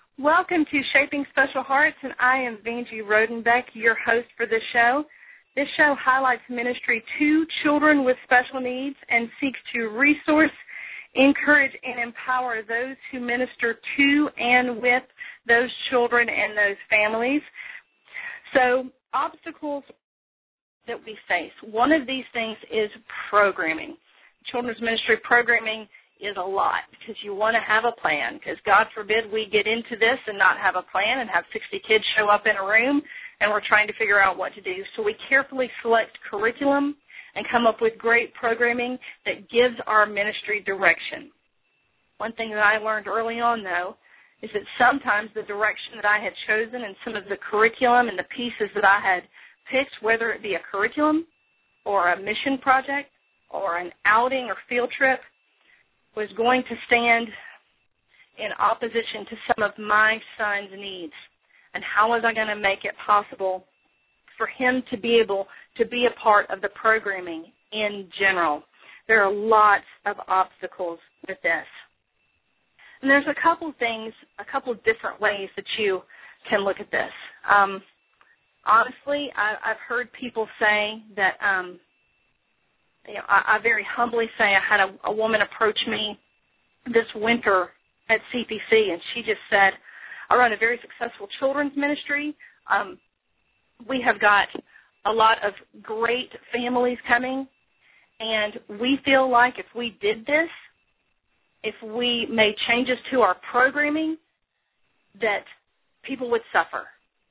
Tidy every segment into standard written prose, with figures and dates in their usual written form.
Welcome to Shaping Special Hearts, and I am Vanjie Rodenbeck, your host for this show. This show highlights ministry to children with special needs and seeks to resource, encourage, and empower those who minister to and with those children and those families. So, obstacles that we face. One of these things is programming. Children's ministry programming is a lot because you want to have a plan, because God forbid we get into this and not have a plan and have 60 kids show up in a room and we're trying to figure out what to do. So we carefully select curriculum and come up with great programming that gives our ministry direction. One thing that I learned early on, though, is that sometimes the direction that I had chosen and some of the curriculum and the pieces that I had picked, whether it be a curriculum or a mission project or an outing or field trip, was going to stand in opposition to some of my son's needs. And how was I going to make it possible for him to be able to be a part of the programming in general? There are lots of obstacles with this. And there's a couple things, a couple different ways that you can look at this. Honestly, I've heard people say that, I very humbly say I had a woman approach me this winter at CPC, and she just said, I run a very successful children's ministry. We have got a lot of great families coming, and we feel like if we did this, if we made changes to our programming, that people would suffer.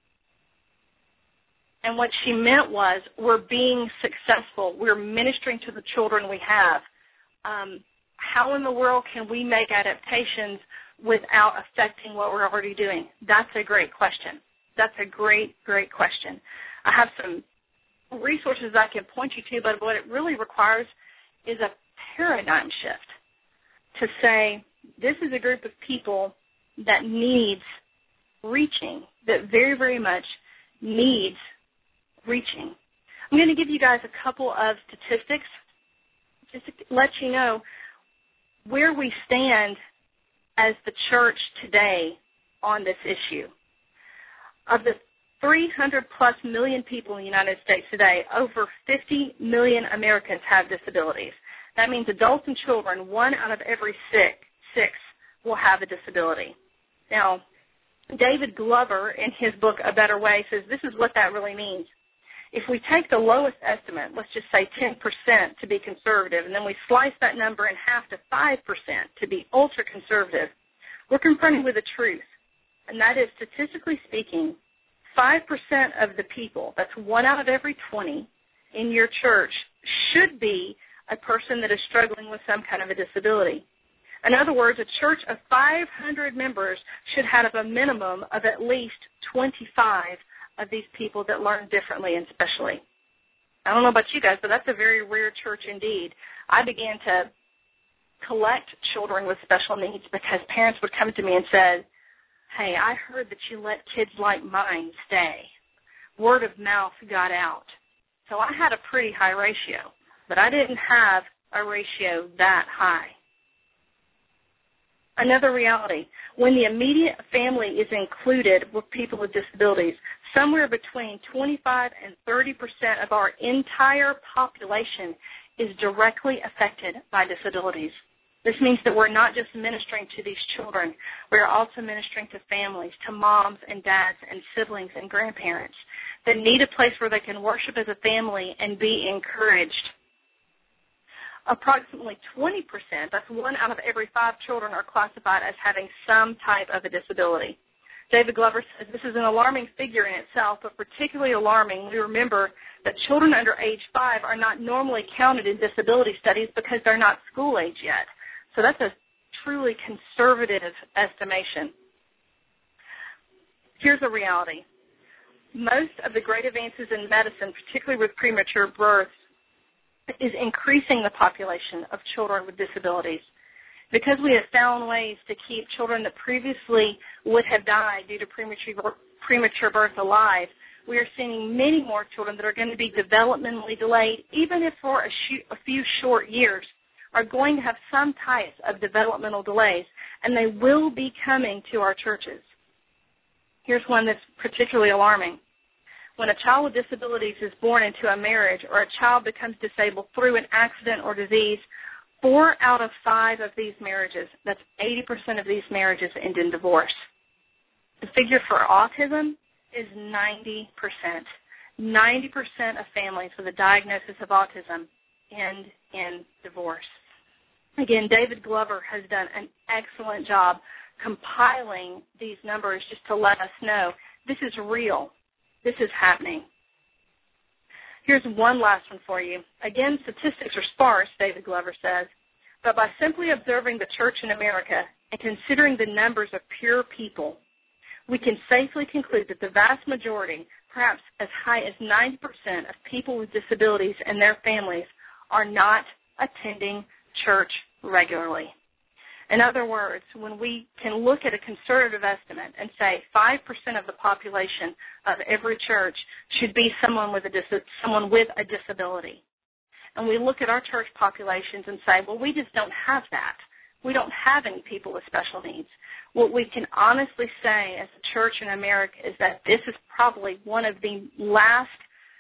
And what she meant was, we're being successful. We're ministering to the children we have. How in the world can we make adaptations without affecting what we're already doing? That's a great question. That's a great, great question. I have some resources I can point you to, but what it really requires is a paradigm shift to say, this is a group of people that needs reaching, that very, very much needs reaching. I'm going to give you guys a couple of statistics just to let you know where we stand as the church today on this issue. Of the 300-plus million people in the United States today, over 50 million Americans have disabilities. That means adults and children, 1 out of every six will have a disability. Now, David Glover, in his book, A Better Way, says this is what that really means. If we take the lowest estimate, let's just say 10% to be conservative, and then we slice that number in half to 5% to be ultra-conservative, we're confronted with a truth, and that is, statistically speaking, 5% of the people, that's 1 out of every 20 in your church, should be a person that is struggling with some kind of a disability. In other words, a church of 500 members should have a minimum of at least 25 of these people that learn differently and specially. I don't know about you guys, but that's a very rare church indeed. I began to collect children with special needs because parents would come to me and say, hey, I heard that you let kids like mine stay. Word of mouth got out. So I had a pretty high ratio, but I didn't have a ratio that high. Another reality, when the immediate family is included with people with disabilities, somewhere between 25 and 30% of our entire population is directly affected by disabilities. This means that we're not just ministering to these children, we're also ministering to families, to moms and dads and siblings and grandparents that need a place where they can worship as a family and be encouraged. Approximately 20%, that's 1 out of every 5 children, are classified as having some type of a disability. David Glover says this is an alarming figure in itself, but particularly alarming when we remember that children under age 5 are not normally counted in disability studies because they're not school age yet. So that's a truly conservative estimation. Here's a reality. Most of the great advances in medicine, particularly with premature births, is increasing the population of children with disabilities. Because we have found ways to keep children that previously would have died due to premature birth alive, we are seeing many more children that are going to be developmentally delayed, even if for a few short years, are going to have some types of developmental delays, and they will be coming to our churches. Here's one that's particularly alarming. When a child with disabilities is born into a marriage or a child becomes disabled through an accident or disease, 4 out of 5 of these marriages, that's 80% of these marriages, end in divorce. The figure for autism is 90%. 90% of families with a diagnosis of autism end in divorce. Again, David Glover has done an excellent job compiling these numbers just to let us know this is real. This is happening. Here's one last one for you. Again, statistics are sparse, David Glover says, but by simply observing the church in America and considering the numbers of pure people, we can safely conclude that the vast majority, perhaps as high as 90% of people with disabilities and their families, are not attending church regularly. In other words, when we can look at a conservative estimate and say 5% of the population of every church should be someone with a disability, and we look at our church populations and say, well, we just don't have that. We don't have any people with special needs. What we can honestly say as a church in America is that this is probably one of the last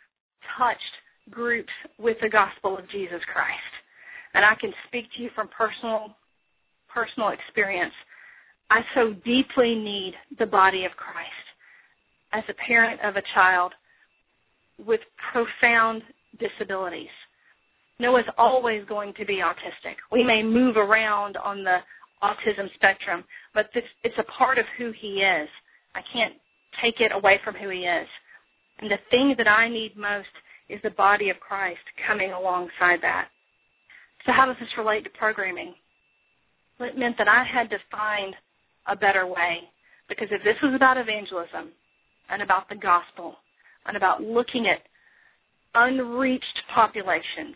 touched groups with the gospel of Jesus Christ. And I can speak to you from personal experience. I so deeply need the body of Christ as a parent of a child with profound disabilities. Noah's always going to be autistic. We may move around on the autism spectrum, but it's a part of who he is. I can't take it away from who he is. And the thing that I need most is the body of Christ coming alongside that. So how does this relate to programming? Well, it meant that I had to find a better way, because if this was about evangelism and about the gospel and about looking at unreached populations,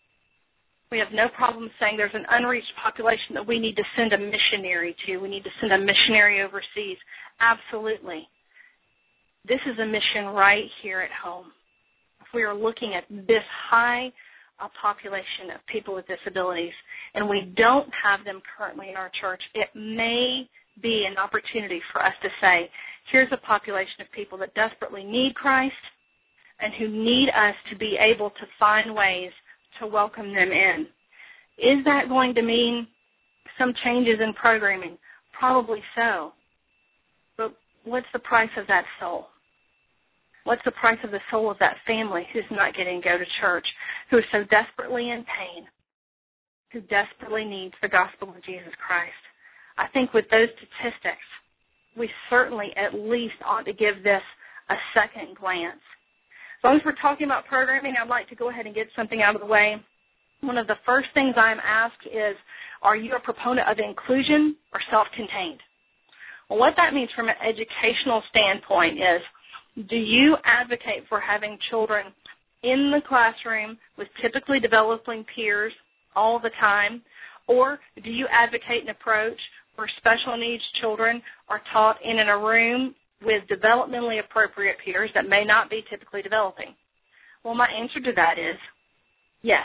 we have no problem saying there's an unreached population that we need to send a missionary to. We need to send a missionary overseas. Absolutely. This is a mission right here at home. If we are looking at this high population of people with disabilities and we don't have them currently in our church, it may be an opportunity for us to say, here's a population of people that desperately need Christ and who need us to be able to find ways to welcome them in. Is that going to mean some changes in programming? Probably so. But what's the price of that soul? What's the price of the soul of that family who's not getting to go to church, who is so desperately in pain, who desperately needs the gospel of Jesus Christ? I think with those statistics, we certainly at least ought to give this a second glance. As long as we're talking about programming, I'd like to go ahead and get something out of the way. One of the first things I'm asked is, are you a proponent of inclusion or self-contained? Well, what that means from an educational standpoint is, do you advocate for having children in the classroom with typically developing peers all the time, or do you advocate an approach where special needs children are taught in a room with developmentally appropriate peers that may not be typically developing? Well, my answer to that is yes.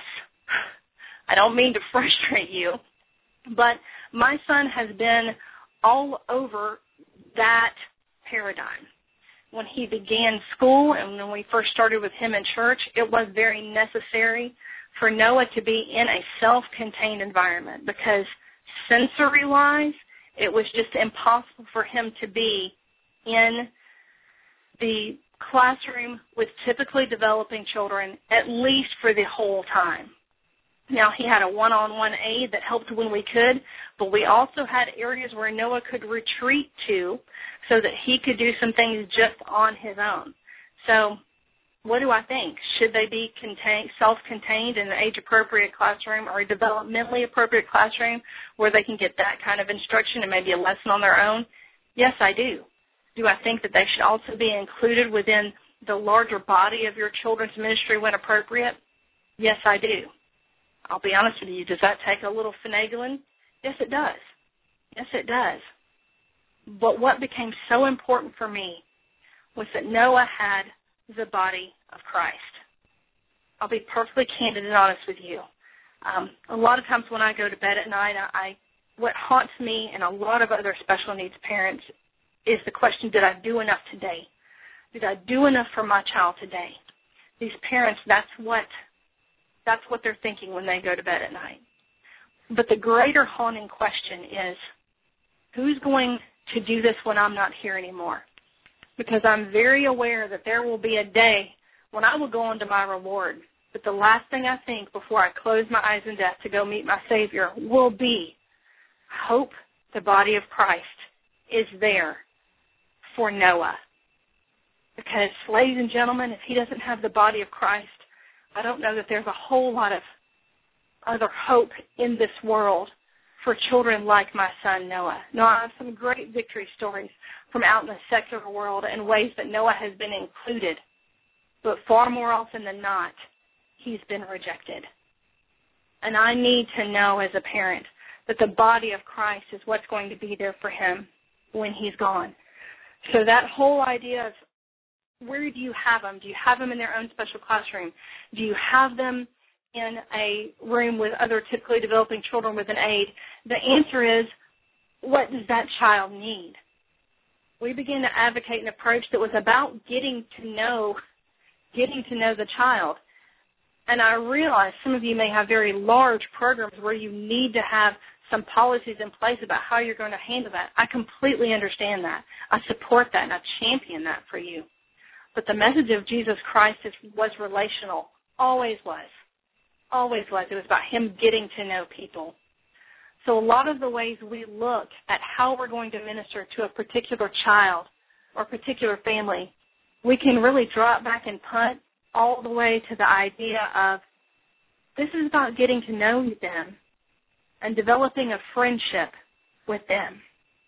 I don't mean to frustrate you, but my son has been all over that paradigm. When he began school and when we first started with him in church, it was very necessary for Noah to be in a self-contained environment because sensory-wise, it was just impossible for him to be in the classroom with typically developing children, at least for the whole time. Now, he had a one-on-one aide that helped when we could, but we also had areas where Noah could retreat to so that he could do some things just on his own. So what do I think? Should they be self-contained in an age-appropriate classroom or a developmentally appropriate classroom where they can get that kind of instruction and maybe a lesson on their own? Yes, I do. Do I think that they should also be included within the larger body of your children's ministry when appropriate? Yes, I do. I'll be honest with you, does that take a little finagling? Yes, it does. Yes, it does. But what became so important for me was that Noah had the body of Christ. I'll be perfectly candid and honest with you. A lot of times when I go to bed at night, what haunts me and a lot of other special needs parents is the question, did I do enough today? Did I do enough for my child today? These parents, that's what they're thinking when they go to bed at night. But the greater haunting question is, who's going to do this when I'm not here anymore? Because I'm very aware that there will be a day when I will go on to my reward. But the last thing I think before I close my eyes in death to go meet my Savior will be, hope the body of Christ is there for Noah. Because, ladies and gentlemen, if he doesn't have the body of Christ, I don't know that there's a whole lot of other hope in this world for children like my son Noah. Now, I have some great victory stories from out in the secular world and ways that Noah has been included. But far more often than not, he's been rejected. And I need to know as a parent that the body of Christ is what's going to be there for him when he's gone. So that whole idea of where do you have them? Do you have them in their own special classroom? Do you have them in a room with other typically developing children with an aid? The answer is, what does that child need? We began to advocate an approach that was about getting to know the child. And I realize some of you may have very large programs where you need to have some policies in place about how you're going to handle that. I completely understand that. I support that, and I champion that for you. But the message of Jesus Christ was relational, always was. Always was. It was about him getting to know people. So a lot of the ways we look at how we're going to minister to a particular child or a particular family, we can really drop back and punt all the way to the idea of this is about getting to know them and developing a friendship with them.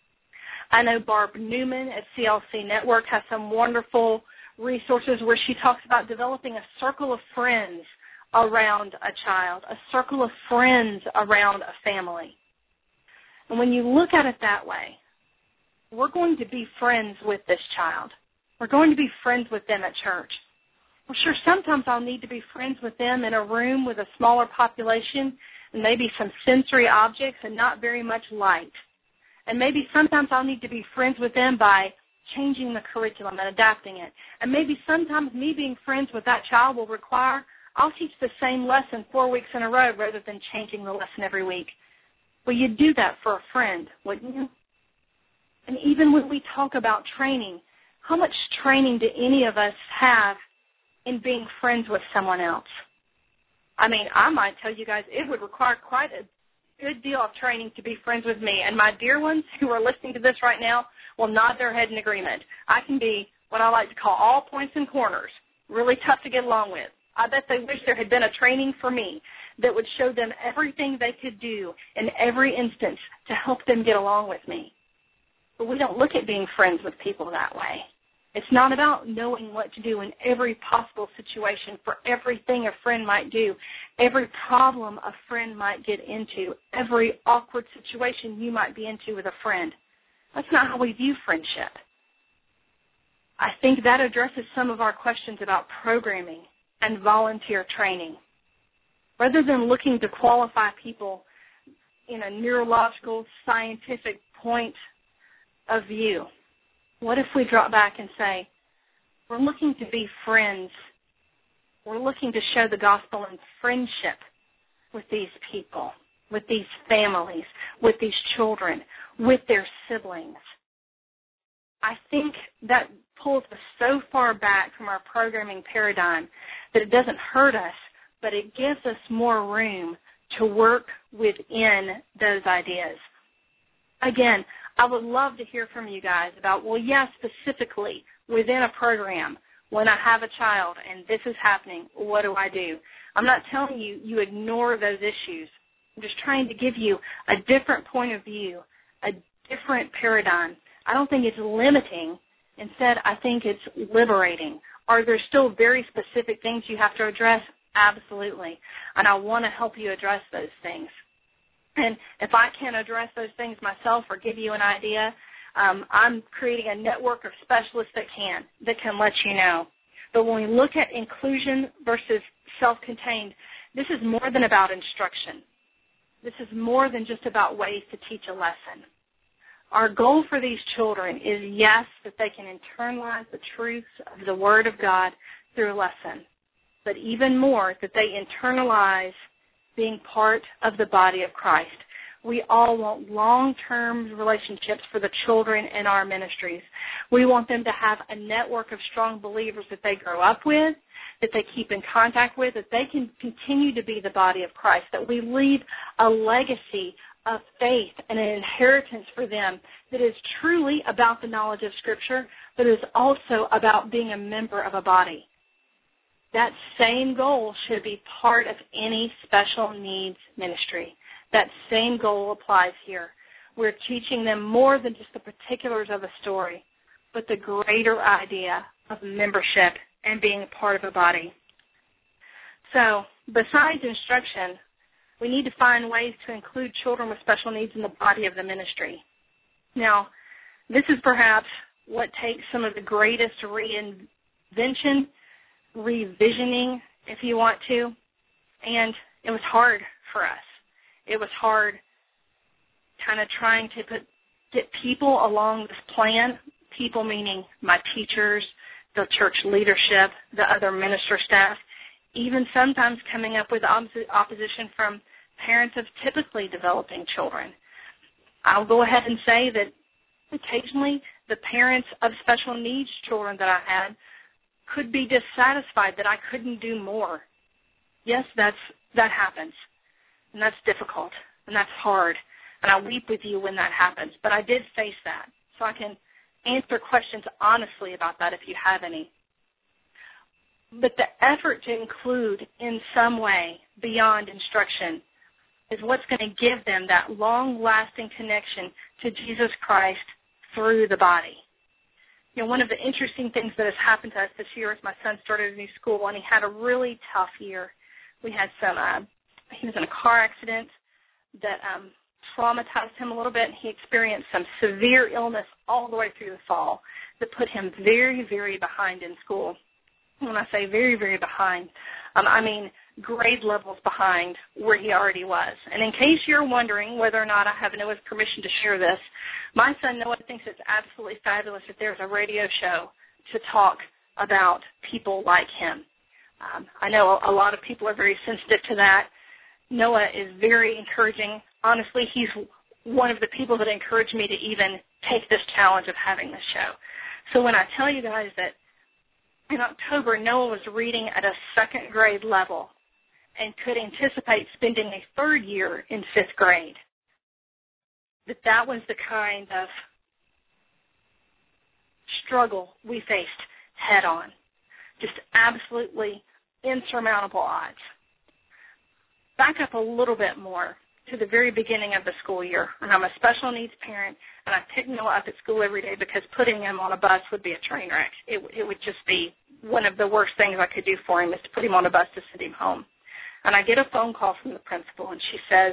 I know Barb Newman at CLC Network has some wonderful resources where she talks about developing a circle of friends around a child, a circle of friends around a family. And when you look at it that way, we're going to be friends with this child. We're going to be friends with them at church. Well, sure, sometimes I'll need to be friends with them in a room with a smaller population and maybe some sensory objects and not very much light. And maybe sometimes I'll need to be friends with them by changing the curriculum and adapting it. And maybe sometimes me being friends with that child will require I'll teach the same lesson 4 weeks in a row rather than changing the lesson every week. Well, you'd do that for a friend, wouldn't you? And even when we talk about training, how much training do any of us have in being friends with someone else? I mean, I might tell you guys it would require quite a good deal of training to be friends with me. And my dear ones who are listening to this right now will nod their head in agreement. I can be what I like to call all points and corners, really tough to get along with. I bet they wish there had been a training for me that would show them everything they could do in every instance to help them get along with me. But we don't look at being friends with people that way. It's not about knowing what to do in every possible situation for everything a friend might do, every problem a friend might get into, every awkward situation you might be into with a friend. That's not how we view friendship. I think that addresses some of our questions about programming and volunteer training. Rather than looking to qualify people in a neurological, scientific point of view, what if we drop back and say, we're looking to be friends. We're looking to show the gospel in friendship with these people, with these families, with these children, with their siblings. I think that pulls us so far back from our programming paradigm that it doesn't hurt us, but it gives us more room to work within those ideas. Again, I would love to hear from you guys about, well, yes, specifically within a program, when I have a child and this is happening, what do I do? I'm not telling you you ignore those issues. I'm just trying to give you a different point of view, a different paradigm. I don't think it's limiting. Instead, I think it's liberating. Are there still very specific things you have to address? Absolutely. And I want to help you address those things. And if I can't address those things myself or give you an idea, I'm creating a network of specialists that can let you know. But when we look at inclusion versus self-contained, this is more than about instruction. This is more than just about ways to teach a lesson. Our goal for these children is, yes, that they can internalize the truths of the Word of God through a lesson, but even more, that they internalize being part of the body of Christ. We all want long-term relationships for the children in our ministries. We want them to have a network of strong believers that they grow up with, that they keep in contact with, that they can continue to be the body of Christ, that we leave a legacy of faith and an inheritance for them that is truly about the knowledge of Scripture, but is also about being a member of a body. That same goal should be part of any special needs ministry. That same goal applies here. We're teaching them more than just the particulars of a story, but the greater idea of membership and being a part of a body. So, besides instruction, we need to find ways to include children with special needs in the body of the ministry. Now, this is perhaps what takes some of the greatest reinvention, revisioning, if you want to, and it was hard for us. It was hard kind of trying to get people along this plan, people meaning my teachers, the church leadership, the other minister staff, even sometimes coming up with opposition from parents of typically developing children. I'll go ahead and say that occasionally the parents of special needs children that I had could be dissatisfied that I couldn't do more. Yes, that happens, and that's difficult, and that's hard, and I weep with you when that happens, but I did face that, so I can answer questions honestly about that if you have any. But the effort to include in some way beyond instruction is what's going to give them that long-lasting connection to Jesus Christ through the body. You know, one of the interesting things that has happened to us this year is my son started a new school, and he had a really tough year. We had he was in a car accident that traumatized him a little bit, and he experienced some severe illness all the way through the fall that put him very, very behind in school. When I say very, very behind, I mean grade levels behind where he already was. And in case you're wondering whether or not I have Noah's permission to share this, my son Noah thinks it's absolutely fabulous that there's a radio show to talk about people like him. I know a lot of people are very sensitive to that. Noah is very encouraging. Honestly, he's one of the people that encouraged me to even take this challenge of having this show. So when I tell you guys that in October, Noah was reading at a second grade level and could anticipate spending a third year in fifth grade, that was the kind of struggle we faced head on. Just absolutely insurmountable odds. Back up a little bit more to the very beginning of the school year, and I'm a special needs parent, and I pick Noah up at school every day because putting him on a bus would be a train wreck. It would just be one of the worst things I could do for him is to put him on a bus to send him home. And I get a phone call from the principal, and she says,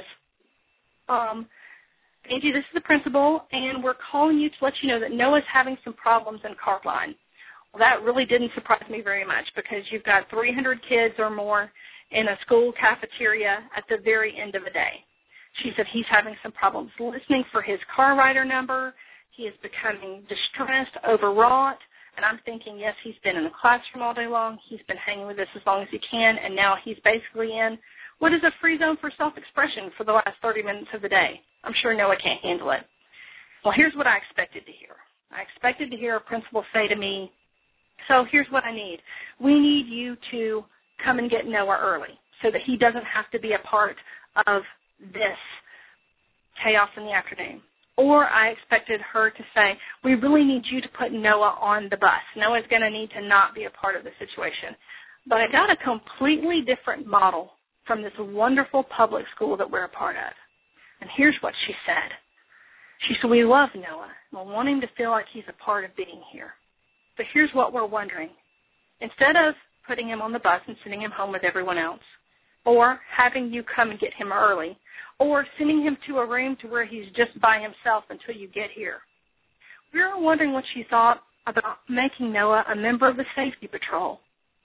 Angie, this is the principal, and we're calling you to let you know that Noah's having some problems in Carline. Well, that really didn't surprise me very much because you've got 300 kids or more in a school cafeteria at the very end of the day. She said he's having some problems listening for his car rider number. He is becoming distressed, overwrought. And I'm thinking, yes, he's been in the classroom all day long. He's been hanging with us as long as he can. And now he's basically in what is a free zone for self-expression for the last 30 minutes of the day. I'm sure Noah can't handle it. Well, here's what I expected to hear. I expected to hear a principal say to me, so here's what I need. We need you to come and get Noah early so that he doesn't have to be a part of this chaos in the afternoon. Or I expected her to say, we really need you to put Noah on the bus. Noah's going to need to not be a part of the situation. But I got a completely different model from this wonderful public school that we're a part of. And here's what she said. She said, we love Noah. We want him to feel like he's a part of being here. But here's what we're wondering. Instead of putting him on the bus and sending him home with everyone else, or having you come and get him early, or sending him to a room to where he's just by himself until you get here, we were wondering what she thought about making Noah a member of the safety patrol.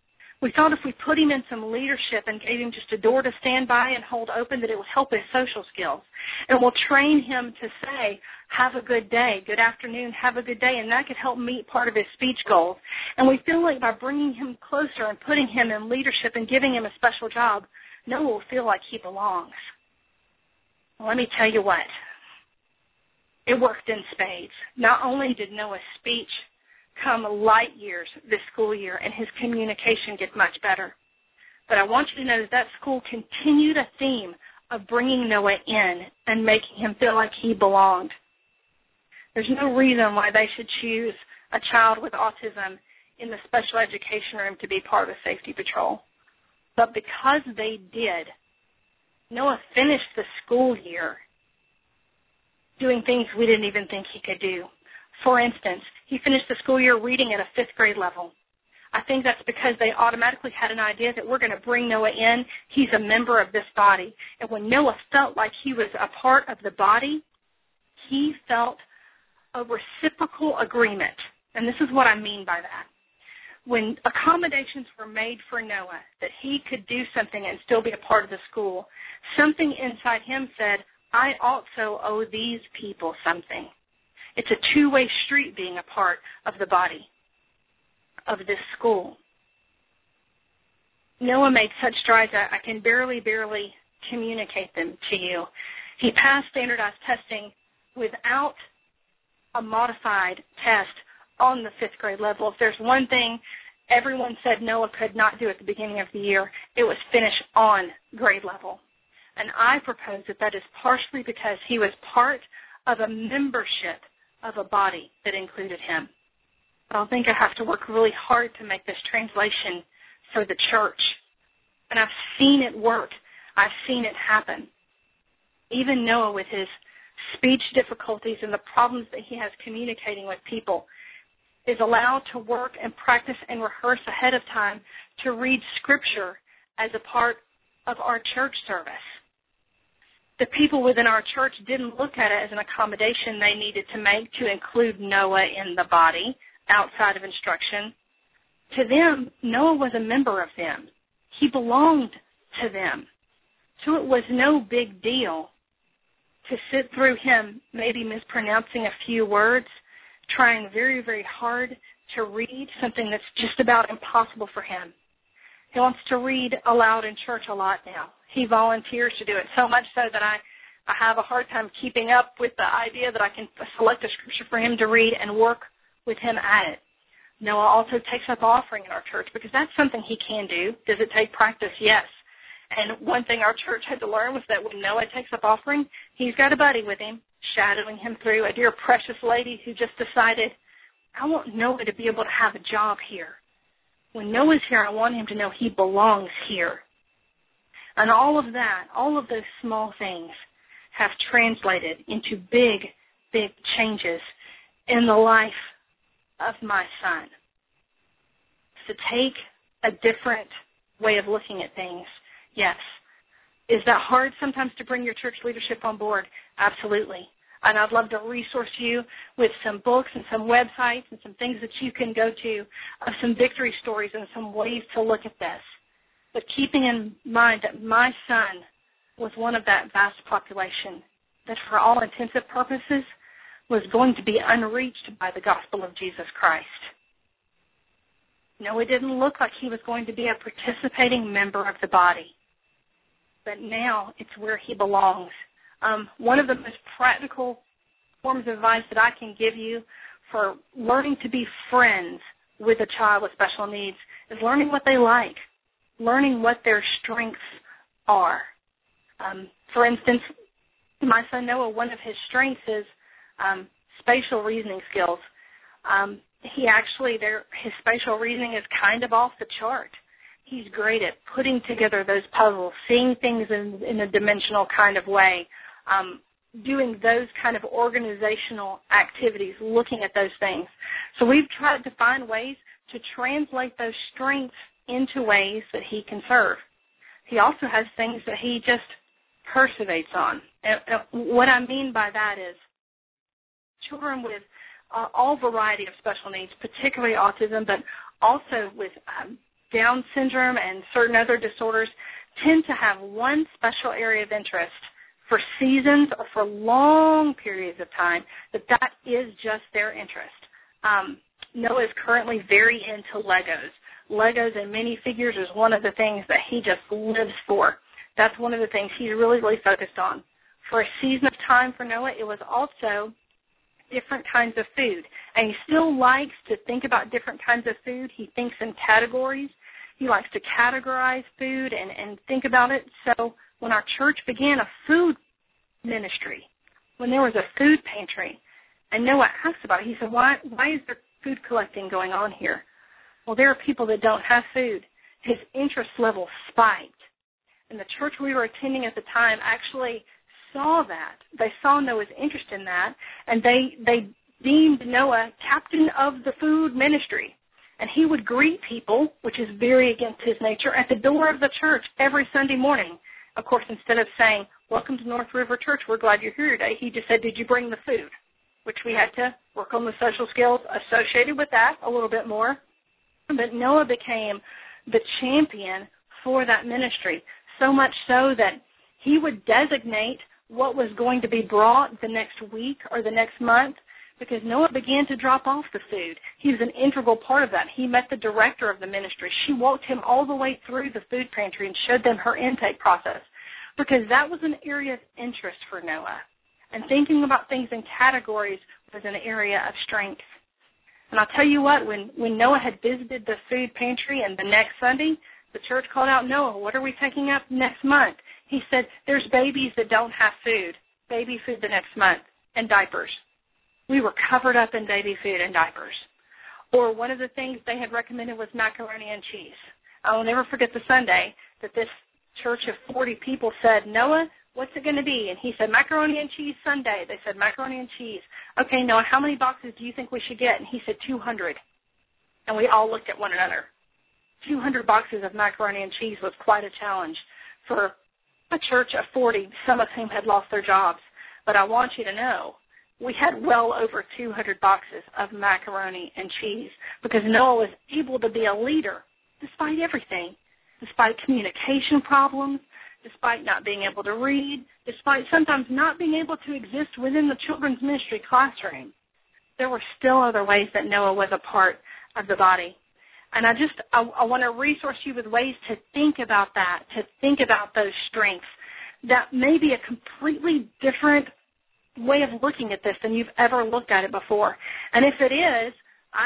We thought if we put him in some leadership and gave him just a door to stand by and hold open, that it would help his social skills. And we'll train him to say, have a good day, good afternoon, have a good day, and that could help meet part of his speech goals. And we feel like by bringing him closer and putting him in leadership and giving him a special job, Noah will feel like he belongs. Well, let me tell you what. It worked in spades. Not only did Noah's speech come light years this school year and his communication get much better, but I want you to know that school continued a theme of bringing Noah in and making him feel like he belonged. There's no reason why they should choose a child with autism in the special education room to be part of the safety patrol. But because they did, Noah finished the school year doing things we didn't even think he could do. For instance, he finished the school year reading at a 5th grade level. I think that's because they automatically had an idea that we're going to bring Noah in. He's a member of this body. And when Noah felt like he was a part of the body, he felt a reciprocal agreement. And this is what I mean by that. When accommodations were made for Noah that he could do something and still be a part of the school, something inside him said, I also owe these people something. It's a two-way street being a part of the body of this school. Noah made such strides I can barely communicate them to you. He passed standardized testing without a modified test on the 5th grade level. If there's one thing everyone said Noah could not do at the beginning of the year, it was finish on grade level. And I propose that is partially because he was part of a membership of a body that included him. But I think I have to work really hard to make this translation for the church. And I've seen it work. I've seen it happen. Even Noah, with his speech difficulties and the problems that he has communicating with people, is allowed to work and practice and rehearse ahead of time to read Scripture as a part of our church service. The people within our church didn't look at it as an accommodation they needed to make to include Noah in the body outside of instruction. To them, Noah was a member of them. He belonged to them. So it was no big deal to sit through him maybe mispronouncing a few words, trying very, very hard to read something that's just about impossible for him. He wants to read aloud in church a lot now. He volunteers to do it, so much so that I have a hard time keeping up with the idea that I can select a scripture for him to read and work with him at it. Noah also takes up offering in our church because that's something he can do. Does it take practice? Yes. And one thing our church had to learn was that when Noah takes up offering, he's got a buddy with him, shadowing him through, a dear precious lady who just decided, I want Noah to be able to have a job here. When Noah's here, I want him to know he belongs here. And all of that, all of those small things have translated into big, big changes in the life of my son. To take a different way of looking at things, yes. Is that hard sometimes to bring your church leadership on board? Absolutely. And I'd love to resource you with some books and some websites and some things that you can go to of some victory stories and some ways to look at this. But keeping in mind that my son was one of that vast population that for all intents and purposes was going to be unreached by the gospel of Jesus Christ. No, it didn't look like he was going to be a participating member of the body. But now it's where he belongs. One of the most practical forms of advice that I can give you for learning to be friends with a child with special needs is learning what they like, learning what their strengths are. For instance, my son Noah, one of his strengths is spatial reasoning skills. His spatial reasoning is kind of off the chart. He's great at putting together those puzzles, seeing things in a dimensional kind of way, doing those kind of organizational activities, looking at those things. So we've tried to find ways to translate those strengths into ways that he can serve. He also has things that he just perseveres on. And what I mean by that is children with all variety of special needs, particularly autism, but also with Down syndrome and certain other disorders tend to have one special area of interest for seasons or for long periods of time, that is just their interest. Noah is currently very into Legos. Legos and minifigures is one of the things that he just lives for. That's one of the things he's really, really focused on. For a season of time for Noah, it was also different kinds of food. And he still likes to think about different kinds of food. He thinks in categories. He likes to categorize food and think about it. So when our church began a food ministry, when there was a food pantry, and Noah asked about it, he said, why is there food collecting going on here? Well, there are people that don't have food. His interest level spiked. And the church we were attending at the time actually saw that. They saw Noah's interest in that, and they deemed Noah captain of the food ministry. And he would greet people, which is very against his nature, at the door of the church every Sunday morning. Of course, instead of saying, welcome to North River Church, we're glad you're here today, he just said, did you bring the food? Which we had to work on the social skills associated with that a little bit more. But Noah became the champion for that ministry, so much so that he would designate what was going to be brought the next week or the next month, because Noah began to drop off the food. He was an integral part of that. He met the director of the ministry. She walked him all the way through the food pantry and showed them her intake process, because that was an area of interest for Noah. And thinking about things in categories was an area of strength. And I'll tell you what, when Noah had visited the food pantry and the next Sunday, the church called out, Noah, what are we taking up next month? He said, there's babies that don't have food, baby food the next month, and diapers. We were covered up in baby food and diapers. Or one of the things they had recommended was macaroni and cheese. I will never forget the Sunday that this church of 40 people said, Noah, what's it going to be? And he said, macaroni and cheese Sunday. They said, macaroni and cheese. Okay, Noah, how many boxes do you think we should get? And he said, 200. And we all looked at one another. 200 boxes of macaroni and cheese was quite a challenge for a church of 40, some of whom had lost their jobs. But I want you to know, we had well over 200 boxes of macaroni and cheese, because Noah was able to be a leader despite everything, despite communication problems, despite not being able to read, despite sometimes not being able to exist within the children's ministry classroom. There were still other ways that Noah was a part of the body. And I want to resource you with ways to think about that, to think about those strengths. That may be a completely different way of looking at this than you've ever looked at it before. And if it is,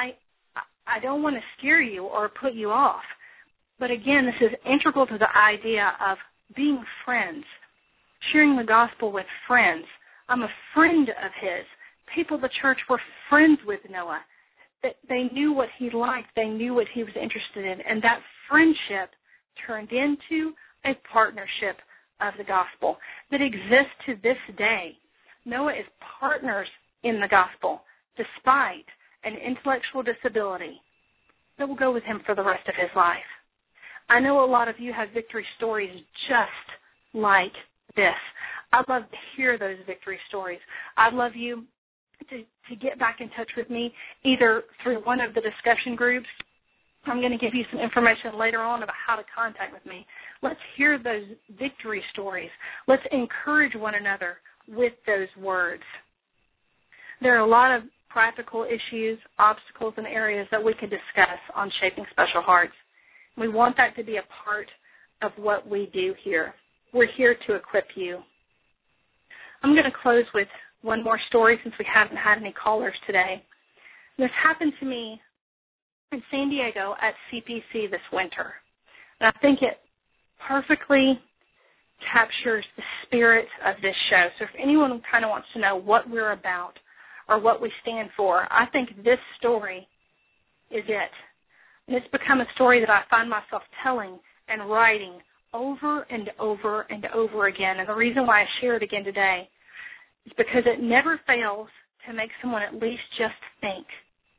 I don't want to scare you or put you off. But again, this is integral to the idea of being friends, sharing the gospel with friends. I'm a friend of his. People of the church were friends with Noah. They knew what he liked. They knew what he was interested in. And that friendship turned into a partnership of the gospel that exists to this day. Noah is partners in the gospel despite an intellectual disability that will go with him for the rest of his life. I know a lot of you have victory stories just like this. I'd love to hear those victory stories. I'd love you to get back in touch with me either through one of the discussion groups. I'm going to give you some information later on about how to contact with me. Let's hear those victory stories. Let's encourage one another with those words. There are a lot of practical issues, obstacles, and areas that we could discuss on Shaping Special Hearts. We want that to be a part of what we do here. We're here to equip you. I'm going to close with one more story since we haven't had any callers today. This happened to me in San Diego at CPC this winter. And I think it perfectly captures the spirit of this show. So if anyone kind of wants to know what we're about or what we stand for, I think this story is it. And it's become a story that I find myself telling and writing over and over and over again. And the reason why I share it again today is because it never fails to make someone at least just think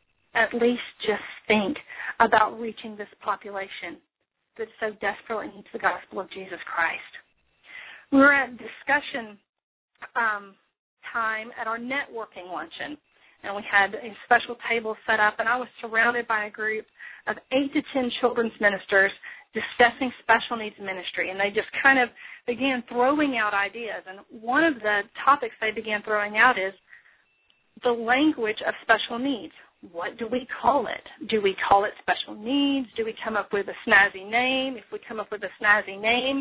about reaching this population that so desperately needs the gospel of Jesus Christ. We were at discussion time at our networking luncheon, and we had a special table set up, and I was surrounded by a group of 8 to 10 children's ministers discussing special needs ministry, and they just kind of began throwing out ideas. And one of the topics they began throwing out is the language of special needs. What do we call it? Do we call it special needs? Do we come up with a snazzy name? If we come up with a snazzy name,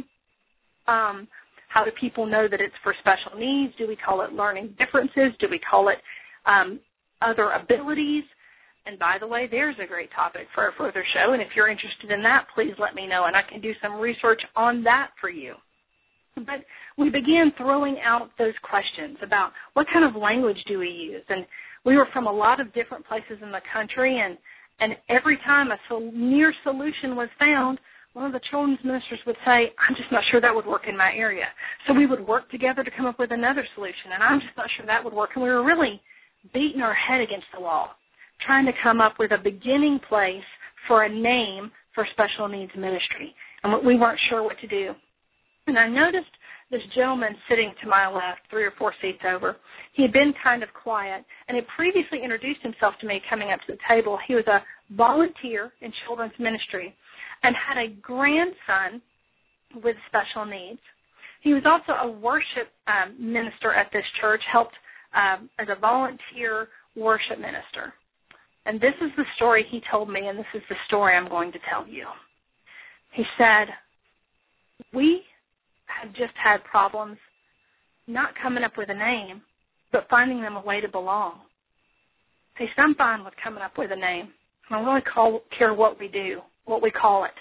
how do people know that it's for special needs? Do we call it learning differences? Do we call it other abilities? And by the way, there's a great topic for a further show, and if you're interested in that, please let me know, and I can do some research on that for you. But we began throwing out those questions about what kind of language do we use, and we were from a lot of different places in the country, and every time a near solution was found, one of the children's ministers would say, I'm just not sure that would work in my area. So we would work together to come up with another solution, and I'm just not sure that would work. And we were really beating our head against the wall, trying to come up with a beginning place for a name for special needs ministry. And we weren't sure what to do. And I noticed this gentleman sitting to my left, 3 or 4 seats over. He had been kind of quiet and had previously introduced himself to me coming up to the table. He was a volunteer in children's ministry and had a grandson with special needs. He was also a worship minister at this church, helped as a volunteer worship minister. And this is the story he told me, and this is the story I'm going to tell you. He said, we have just had problems not coming up with a name, but finding them a way to belong. He said, I'm fine with coming up with a name. I don't really care what we do, what we call it,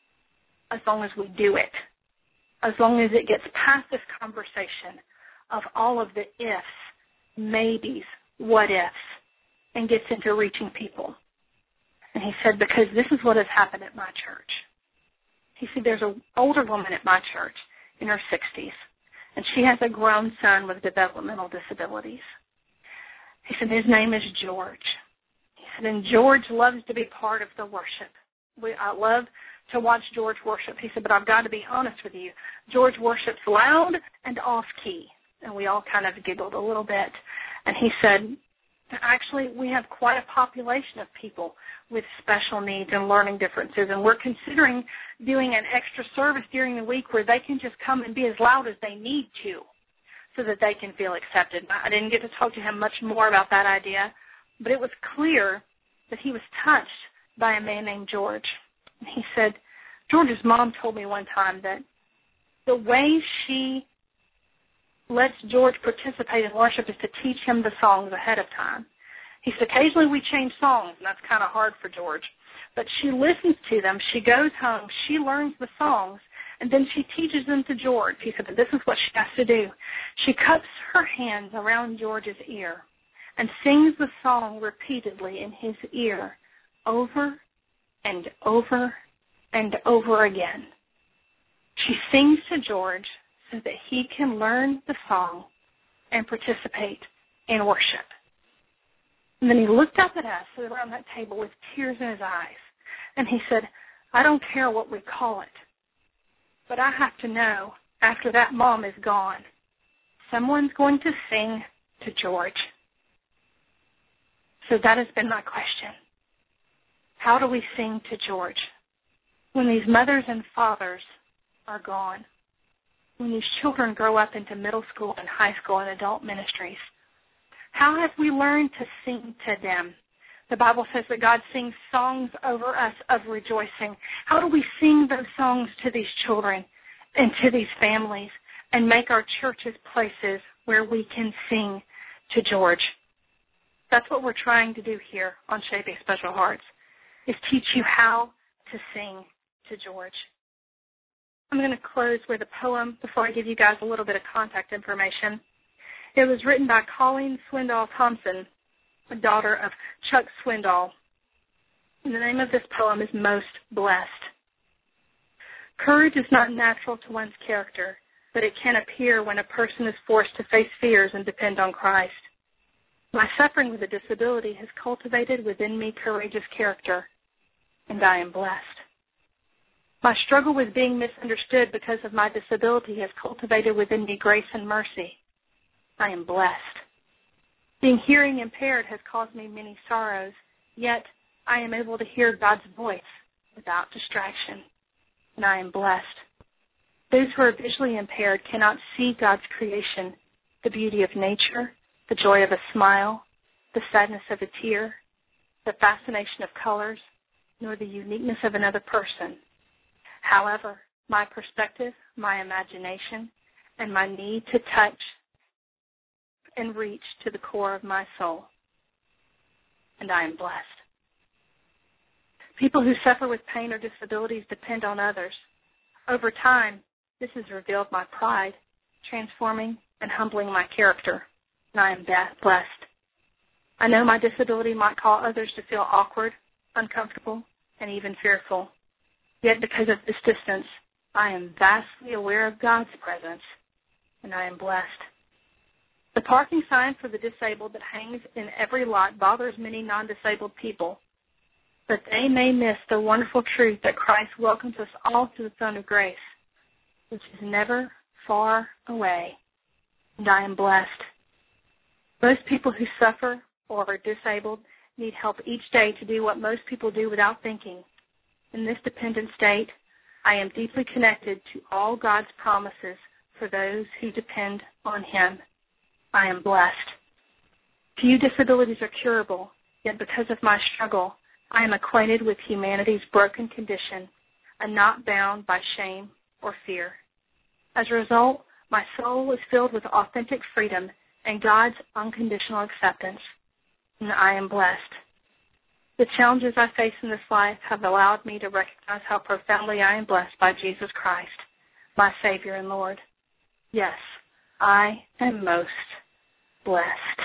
as long as we do it, as long as it gets past this conversation of all of the ifs, maybes, what ifs, and gets into reaching people. And he said, because this is what has happened at my church. He said, there's an older woman at my church in her 60s, and she has a grown son with developmental disabilities. He said, his name is George. He said, and George loves to be part of the worship. I love to watch George worship. He said, but I've got to be honest with you. George worships loud and off-key. And we all kind of giggled a little bit. And he said, actually, we have quite a population of people with special needs and learning differences, and we're considering doing an extra service during the week where they can just come and be as loud as they need to so that they can feel accepted. I didn't get to talk to him much more about that idea, but it was clear that he was touched by a man named George. And he said, George's mom told me one time that the way she lets George participate in worship is to teach him the songs ahead of time. He said, occasionally we change songs, and that's kind of hard for George. But she listens to them. She goes home. She learns the songs, and then she teaches them to George. He said, but this is what she has to do. She cups her hands around George's ear and sings the song repeatedly in his ear over and over and over again. She sings to George so that he can learn the song and participate in worship. And then he looked up at us around that table with tears in his eyes, and he said, I don't care what we call it, but I have to know after that mom is gone, someone's going to sing to George. So that has been my question. How do we sing to George when these mothers and fathers are gone? When these children grow up into middle school and high school and adult ministries? How have we learned to sing to them? The Bible says that God sings songs over us of rejoicing. How do we sing those songs to these children and to these families and make our churches places where we can sing to George? That's what we're trying to do here on Shaping Special Hearts, is teach you how to sing to George. I'm going to close with a poem before I give you guys a little bit of contact information. It was written by Colleen Swindoll Thompson, a daughter of Chuck Swindoll. And the name of this poem is Most Blessed. Courage is not natural to one's character, but it can appear when a person is forced to face fears and depend on Christ. My suffering with a disability has cultivated within me courageous character, and I am blessed. My struggle with being misunderstood because of my disability has cultivated within me grace and mercy. I am blessed. Being hearing impaired has caused me many sorrows, yet I am able to hear God's voice without distraction, and I am blessed. Those who are visually impaired cannot see God's creation, the beauty of nature, the joy of a smile, the sadness of a tear, the fascination of colors, nor the uniqueness of another person. However, my perspective, my imagination, and my need to touch and reach to the core of my soul. And I am blessed. People who suffer with pain or disabilities depend on others. Over time, this has revealed my pride, transforming and humbling my character, and I am blessed. I know my disability might cause others to feel awkward, uncomfortable, and even fearful. Yet because of this distance, I am vastly aware of God's presence, and I am blessed. The parking sign for the disabled that hangs in every lot bothers many non-disabled people, but they may miss the wonderful truth that Christ welcomes us all to the throne of grace, which is never far away, and I am blessed. Most people who suffer or are disabled need help each day to do what most people do without thinking. In this dependent state, I am deeply connected to all God's promises for those who depend on Him. I am blessed. Few disabilities are curable, yet because of my struggle, I am acquainted with humanity's broken condition and not bound by shame or fear. As a result, my soul is filled with authentic freedom and God's unconditional acceptance, and I am blessed. The challenges I face in this life have allowed me to recognize how profoundly I am blessed by Jesus Christ, my Savior and Lord. Yes, I am most blessed.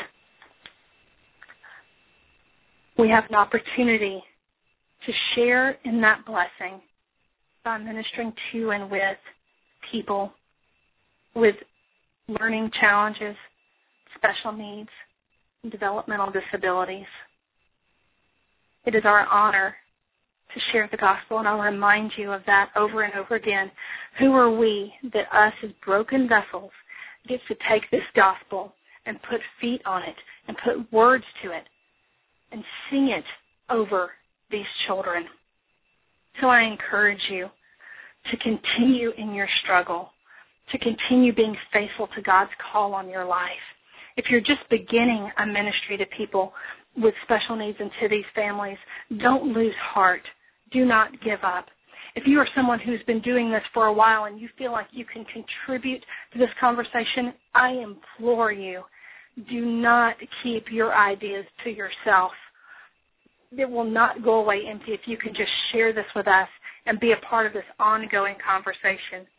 We have an opportunity to share in that blessing by ministering to and with people with learning challenges, special needs, and developmental disabilities. It is our honor to share the gospel, and I'll remind you of that over and over again. Who are we that us as broken vessels gets to take this gospel and put feet on it and put words to it and sing it over these children? So I encourage you to continue in your struggle, to continue being faithful to God's call on your life. If you're just beginning a ministry to people with special needs and to these families, don't lose heart. Do not give up. If you are someone who's been doing this for a while and you feel like you can contribute to this conversation, I implore you, do not keep your ideas to yourself. It will not go away empty if you can just share this with us and be a part of this ongoing conversation.